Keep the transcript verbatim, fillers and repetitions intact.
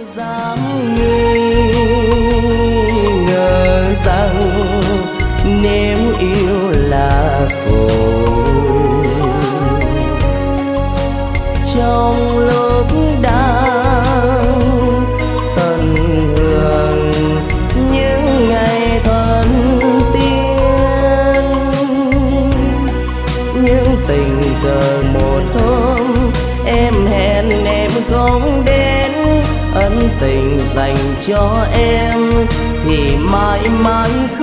dám nghi ngờ rằng nếu yêu là vội, trong lúc đang tận hưởng những ngày thuận tiên, những tình cờ một hôm em hẹn em không đến, ân tình dành cho em thì mãi mãi